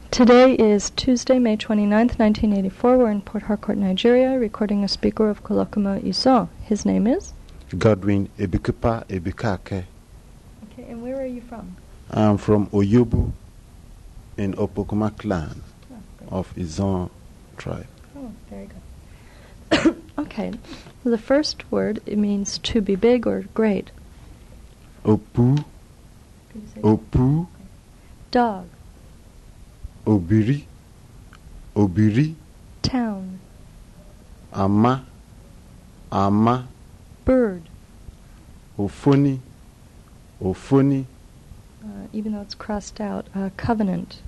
Today is Tuesday, May 29th, 1984. We're in Port Harcourt, Nigeria, recording a speaker of Kolokuma Iso. His name is? Godwin Ebikupa Ebikake. Okay, and where are you from? I'm from Oyobu in Opokuma clan of Izon tribe. Oh, very good. Okay, the first word, it means to be big or great. Opu, Could you say Opu, dog, Obiri, Obiri, town, Ama, Ama, bird, Ofoni, Ofoni, even though it's crossed out, covenant.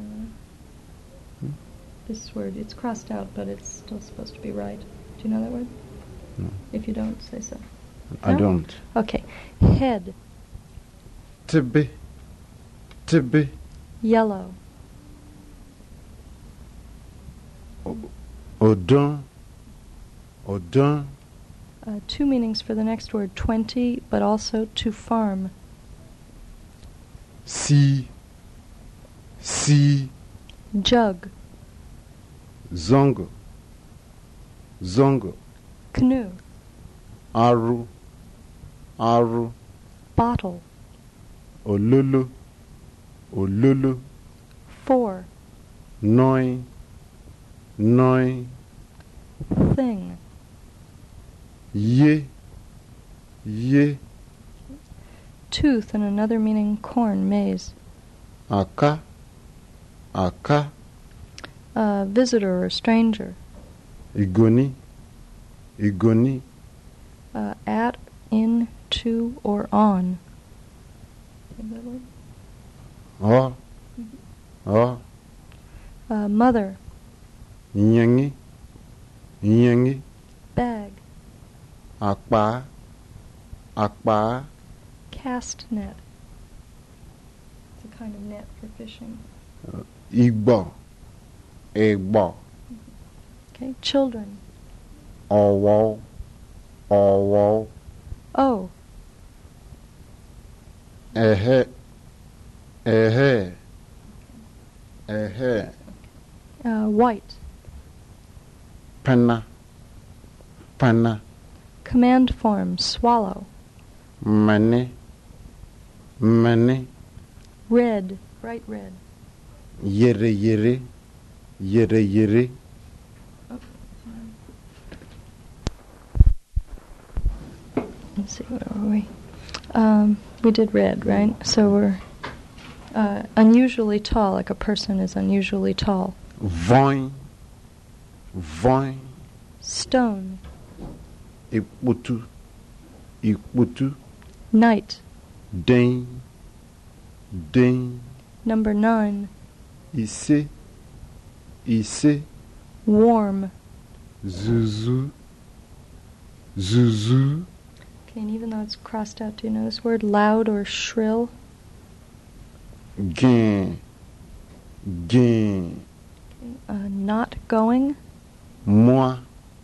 This word, it's crossed out, but it's still supposed to be right. Do you know that word? No. If you don't, say so. I No? don't. Okay. Head, Tibi, Tibi, yellow, Odon, Odon, two meanings for the next word, 20, but also to farm. Si, Si, Jug, Zongo, Zongo, canoe, Aru, Aru, bottle, Ololo, Ololo, four, Noi, Noi, thing, Ye, Ye, tooth, and another meaning corn, maize. Aka, Aka, Visitor or stranger. Igoni, Igoni, At, in, to, or on. Is that word? O, O, Mother, Nyangi, Nyangi, bag, Akpa, Akpa, cast net. It's a kind of net for fishing. Igbo, Igbo, Okay, children. Owo, Owo, Oh, Ehe, Ehe, Ehe, white. Penna, Penna, Command form, swallow. Mane, Mane, Red, bright red. Yere, Yere, Yere, Yere, Let's see, where were we? We did red, right? So we're unusually tall, like a person is unusually tall. Voin, Voin, Stone, Ikputu, Ikputu, night. Den, Den, Number 9, Ise, Ise, warm. Zuzu, Zuzu, Okay, and even though it's crossed out, do you know this word? Loud or shrill? Gen, Gen, Not going. Moi,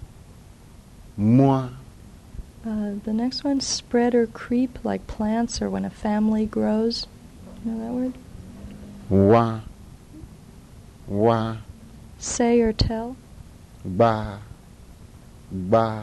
Moi, The next one, spread or creep, like plants or when a family grows. You know that word? Wa, Wa, Say or tell. Ba, Ba,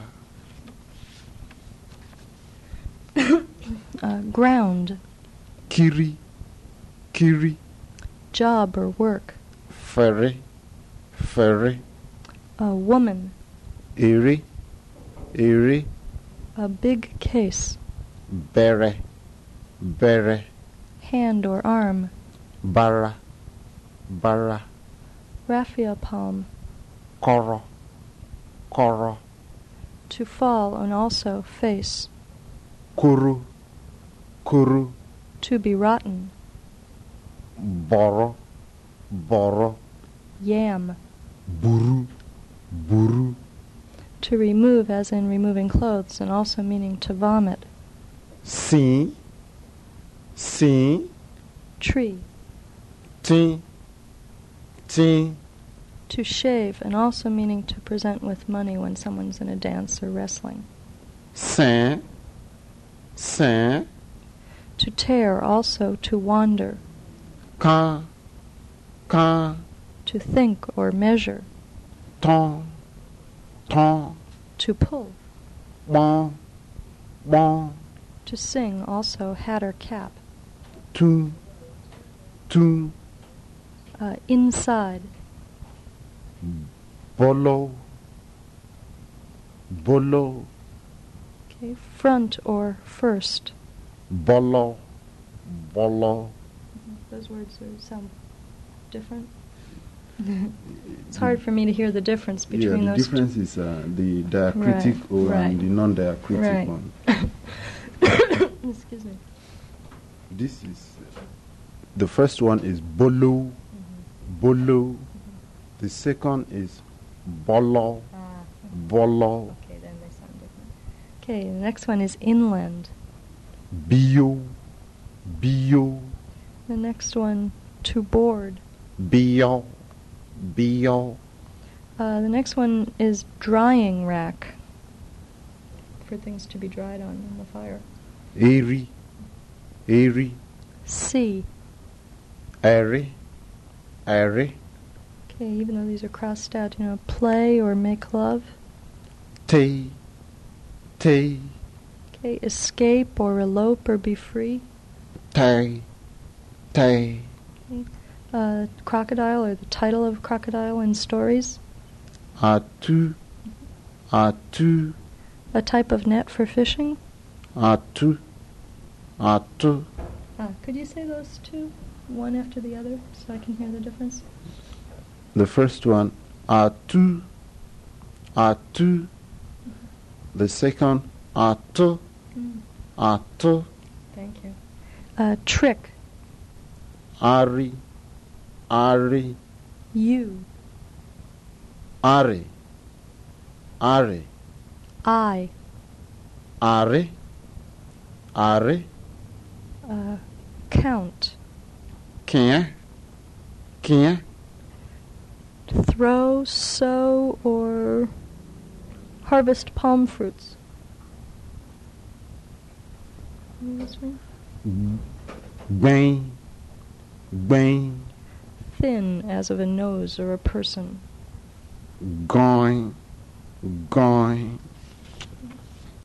Ground, Kiri, Kiri, job or work. Ferry, Ferry, Woman, Ere, Ere, a big case. Bere, Bere, Hand or arm. Bara, Bara, Raffia palm, Koro, Koro, to fall, and also face. Kuru, Kuru, To be rotten. Boro, Boro, Yam, Buru, Buru, to remove, as in removing clothes, and also meaning to vomit. Sim, Sim, Tree, Tim, Tim, to shave, and also meaning to present with money when someone's in a dance or wrestling. Saint, Saint, To tear, also to wander. Can, To think or measure. Ton, ton, To pull. bon, bon, To sing, also hat or cap. tu, tu, Inside. bolo, bolo, Okay. Front or first. bolo, bolo. Those words sound different. It's hard for me to hear the difference between the those difference is the diacritic Right, O right. and the non-diacritic Right. one. two. Excuse me. This is the first one is bolo, bolo. The second is bolo, bolo, Okay, then they sound different. Okay, the next one is inland. bio, bio, The next one, to board. bio, bio, The next one is drying rack. For things to be dried on the fire. eri, eri, Sea. airy, airy, Okay, even though these are crossed out, play or make love. te, te, Okay, escape or elope or be free. te, te, Crocodile or the title of crocodile in stories. atu, atu, A type of net for fishing. atu, atu. Could you say those two, one after the other, so I can hear the difference? The first one, atu, atu. The second, atu, atu, Thank you. Trick. ari, ari, You. ari, ari, I. ari, ari, Count. quem, quem, Throw, sow, or harvest palm fruits. This one? bem, bem, Thin, as of a nose or a person. going, going,